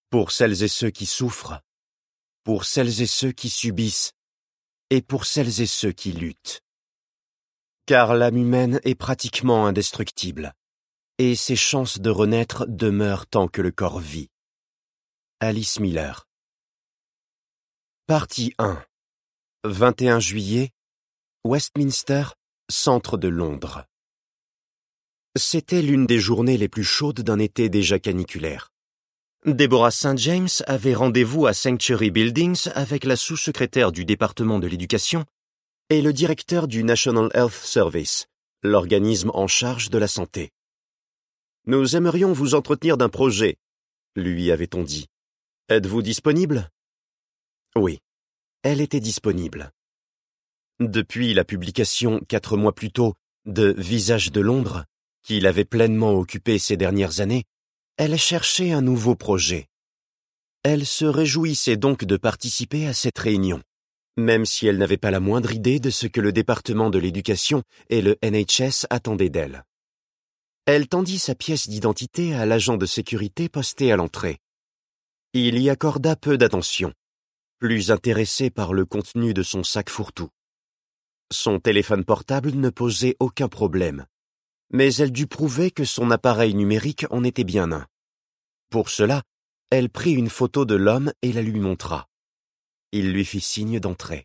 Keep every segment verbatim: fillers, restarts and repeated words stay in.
pour celles et ceux qui souffrent, pour celles et ceux qui subissent, et pour celles et ceux qui luttent. Car l'âme humaine est pratiquement indestructible, et ses chances de renaître demeurent tant que le corps vit. Alice Miller. Partie un. vingt et un juillet, Westminster, centre de Londres. C'était l'une des journées les plus chaudes d'un été déjà caniculaire. Deborah Saint James avait rendez-vous à Sanctuary Buildings avec la sous-secrétaire du département de l'éducation et le directeur du National Health Service, l'organisme en charge de la santé. « Nous aimerions vous entretenir d'un projet », lui avait-on dit. « Êtes-vous disponible ?» Oui, elle était disponible. Depuis la publication, quatre mois plus tôt, de Visage de Londres, qui l'avait pleinement occupée ces dernières années, elle cherchait un nouveau projet. Elle se réjouissait donc de participer à cette réunion, même si elle n'avait pas la moindre idée de ce que le département de l'éducation et le N H S attendaient d'elle. Elle tendit sa pièce d'identité à l'agent de sécurité posté à l'entrée. Il y accorda peu d'attention, plus intéressé par le contenu de son sac fourre-tout. Son téléphone portable ne posait aucun problème, mais elle dut prouver que son appareil numérique en était bien un. Pour cela, elle prit une photo de l'homme et la lui montra. Il lui fit signe d'entrer.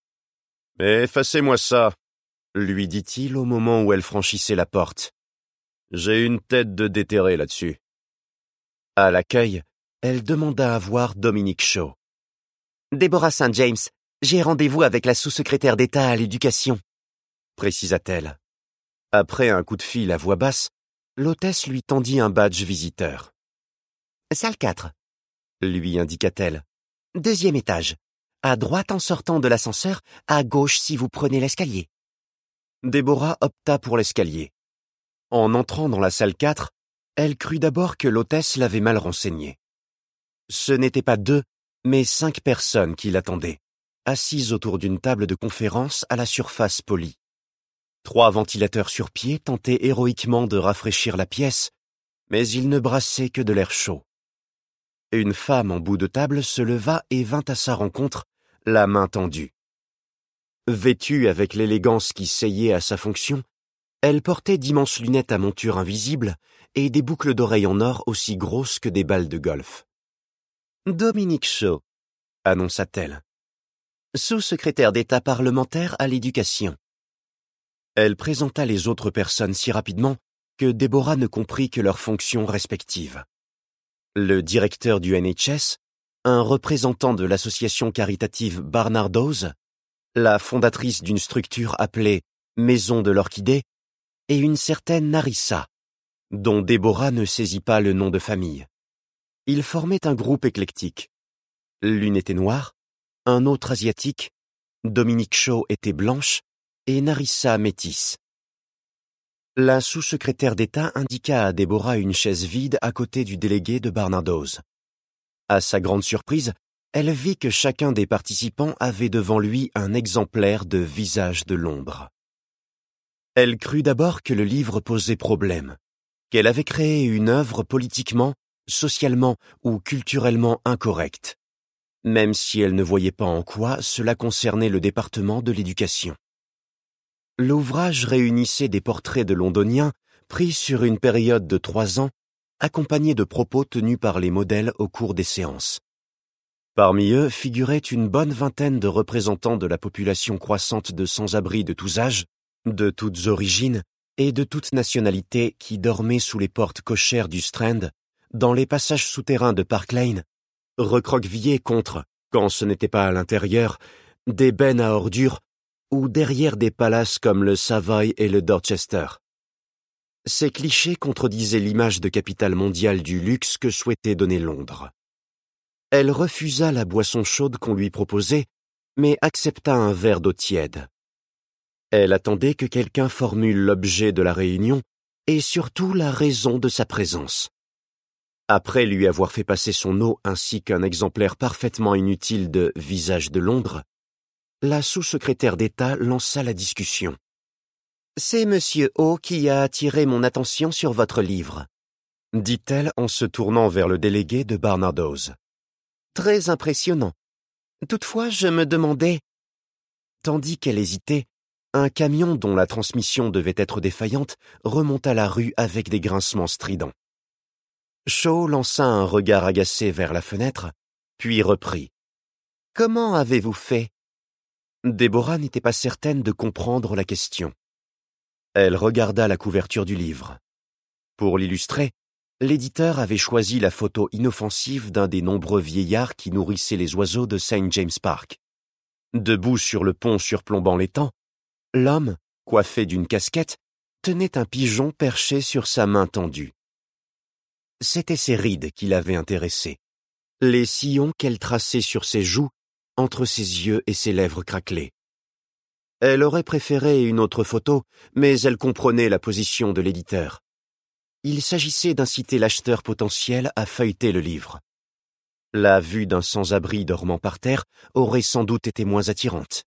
« Effacez-moi ça », lui dit-il au moment où elle franchissait la porte. « J'ai une tête de déterré là-dessus. » À l'accueil, elle demanda à voir Dominique Shaw. « Deborah Saint James, j'ai rendez-vous avec la sous-secrétaire d'État à l'éducation, » précisa-t-elle. Après un coup de fil à voix basse, l'hôtesse lui tendit un badge visiteur. « Salle quatre, » lui indiqua-t-elle. « Deuxième étage. À droite en sortant de l'ascenseur, à gauche si vous prenez l'escalier. » Déborah opta pour l'escalier. En entrant dans la salle quatre, elle crut d'abord que l'hôtesse l'avait mal renseignée. Ce n'étaient pas deux, mais cinq personnes qui l'attendaient, assises autour d'une table de conférence à la surface polie. Trois ventilateurs sur pied tentaient héroïquement de rafraîchir la pièce, mais ils ne brassaient que de l'air chaud. Une femme en bout de table se leva et vint à sa rencontre, la main tendue. Vêtue avec l'élégance qui seyait à sa fonction, elle portait d'immenses lunettes à monture invisible et des boucles d'oreilles en or aussi grosses que des balles de golf. « Dominique Shaw », annonça-t-elle, sous-secrétaire d'État parlementaire à l'éducation. Elle présenta les autres personnes si rapidement que Déborah ne comprit que leurs fonctions respectives. Le directeur du N H S, un représentant de l'association caritative Barnardo's, la fondatrice d'une structure appelée Maison de l'Orchidée, et une certaine Narissa, dont Déborah ne saisit pas le nom de famille. Ils formaient un groupe éclectique. L'une était noire, un autre asiatique, Dominique Shaw était blanche, et Narissa métisse. La sous-secrétaire d'État indiqua à Déborah une chaise vide à côté du délégué de Barnardo's. À sa grande surprise, elle vit que chacun des participants avait devant lui un exemplaire de Visage de Londres. Elle crut d'abord que le livre posait problème, qu'elle avait créé une œuvre politiquement, socialement ou culturellement incorrecte, même si elle ne voyait pas en quoi cela concernait le département de l'éducation. L'ouvrage réunissait des portraits de londoniens pris sur une période de trois ans, accompagnés de propos tenus par les modèles au cours des séances. Parmi eux figurait une bonne vingtaine de représentants de la population croissante de sans-abri de tous âges, de toutes origines et de toutes nationalités qui dormaient sous les portes cochères du Strand, dans les passages souterrains de Park Lane, recroquevillés contre, quand ce n'était pas à l'intérieur, des bennes à ordures ou derrière des palaces comme le Savoy et le Dorchester. Ces clichés contredisaient l'image de capitale mondiale du luxe que souhaitait donner Londres. Elle refusa la boisson chaude qu'on lui proposait, mais accepta un verre d'eau tiède. Elle attendait que quelqu'un formule l'objet de la réunion et surtout la raison de sa présence. Après lui avoir fait passer son eau ainsi qu'un exemplaire parfaitement inutile de Visage de Londres, la sous-secrétaire d'État lança la discussion. « C'est Monsieur O qui a attiré mon attention sur votre livre. dit-elle en se tournant vers le délégué de Barnardo's. Très impressionnant. Toutefois, je me demandais... Tandis qu'elle hésitait, un camion dont la transmission devait être défaillante remonta la rue avec des grincements stridents. Shaw lança un regard agacé vers la fenêtre, puis reprit. « Comment avez-vous fait ?» Déborah n'était pas certaine de comprendre la question. Elle regarda la couverture du livre. Pour l'illustrer, l'éditeur avait choisi la photo inoffensive d'un des nombreux vieillards qui nourrissaient les oiseaux de Saint James Park. Debout sur le pont surplombant l'étang, l'homme, coiffé d'une casquette, tenait un pigeon perché sur sa main tendue. C'étaient ses rides qui l'avaient intéressé, les sillons qu'elle traçait sur ses joues, entre ses yeux et ses lèvres craquelées. Elle aurait préféré une autre photo, mais elle comprenait la position de l'éditeur. Il s'agissait d'inciter l'acheteur potentiel à feuilleter le livre. La vue d'un sans-abri dormant par terre aurait sans doute été moins attirante.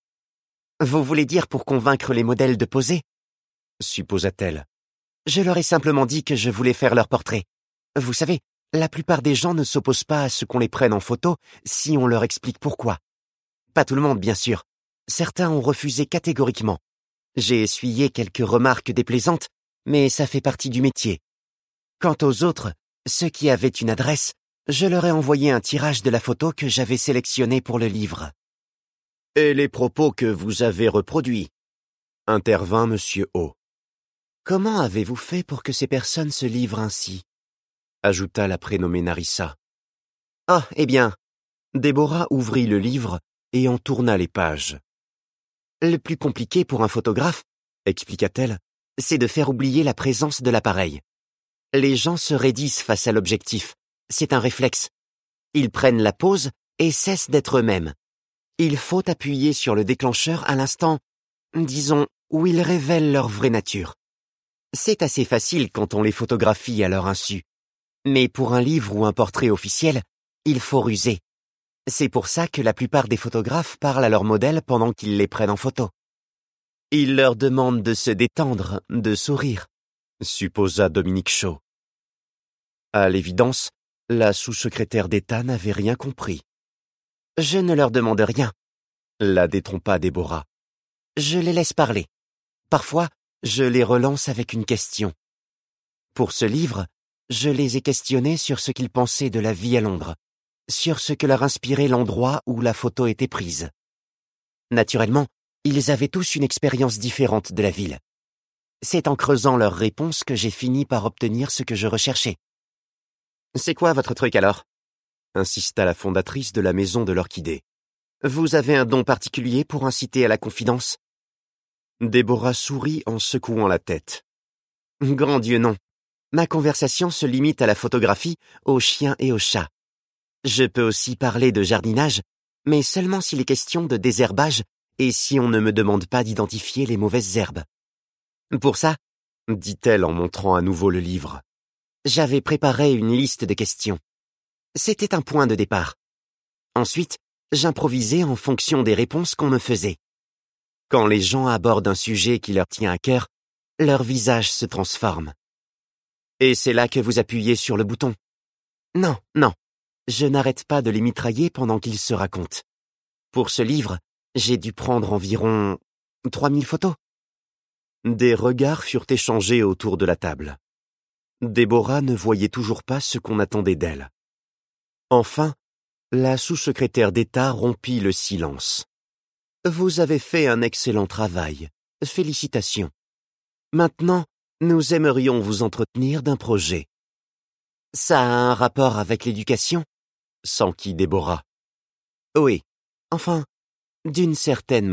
« Vous voulez dire pour convaincre les modèles de poser ?» supposa-t-elle. « Je leur ai simplement dit que je voulais faire leur portrait. Vous savez, la plupart des gens ne s'opposent pas à ce qu'on les prenne en photo si on leur explique pourquoi. Pas tout le monde, bien sûr. Certains ont refusé catégoriquement. J'ai essuyé quelques remarques déplaisantes, mais ça fait partie du métier. Quant aux autres, ceux qui avaient une adresse, je leur ai envoyé un tirage de la photo que j'avais sélectionnée pour le livre. « Et les propos que vous avez reproduits ?» intervint Monsieur O. « Comment avez-vous fait pour que ces personnes se livrent ainsi ?» ajouta la prénommée Narissa. « Ah, eh bien... » Déborah ouvrit le livre et en tourna les pages. « Le plus compliqué pour un photographe, expliqua-t-elle, c'est de faire oublier la présence de l'appareil. Les gens se raidissent face à l'objectif. C'est un réflexe. Ils prennent la pose et cessent d'être eux-mêmes. Il faut appuyer sur le déclencheur à l'instant, disons, où ils révèlent leur vraie nature. C'est assez facile quand on les photographie à leur insu. Mais pour un livre ou un portrait officiel, il faut ruser. C'est pour ça que la plupart des photographes parlent à leurs modèles pendant qu'ils les prennent en photo. Ils leur demandent de se détendre, de sourire, supposa Dominique Shaw. À l'évidence, la sous-secrétaire d'État n'avait rien compris. « Je ne leur demande rien », la détrompa Déborah. « Je les laisse parler. Parfois, je les relance avec une question. Pour ce livre, je les ai questionnés sur ce qu'ils pensaient de la vie à Londres, sur ce que leur inspirait l'endroit où la photo était prise. Naturellement, ils avaient tous une expérience différente de la ville. C'est en creusant leurs réponses que j'ai fini par obtenir ce que je recherchais. « C'est quoi votre truc alors ?» insista la fondatrice de la maison de l'Orchidée. « Vous avez un don particulier pour inciter à la confidence ?» Déborah sourit en secouant la tête. « Grand Dieu, non. Ma conversation se limite à la photographie, aux chiens et aux chats. Je peux aussi parler de jardinage, mais seulement s'il est question de désherbage et si on ne me demande pas d'identifier les mauvaises herbes. Pour ça, dit-elle en montrant à nouveau le livre, j'avais préparé une liste de questions. C'était un point de départ. Ensuite, j'improvisais en fonction des réponses qu'on me faisait. Quand les gens abordent un sujet qui leur tient à cœur, leur visage se transforme. Et c'est là que vous appuyez sur le bouton. Non, non, je n'arrête pas de les mitrailler pendant qu'ils se racontent. Pour ce livre, j'ai dû prendre environ trois mille photos. Des regards furent échangés autour de la table. Déborah ne voyait toujours pas ce qu'on attendait d'elle. Enfin, la sous-secrétaire d'État rompit le silence. « Vous avez fait un excellent travail. Félicitations. Maintenant, nous aimerions vous entretenir d'un projet. » « Ça a un rapport avec l'éducation ?» s'enquit Déborah. « Oui, enfin, d'une certaine manière. »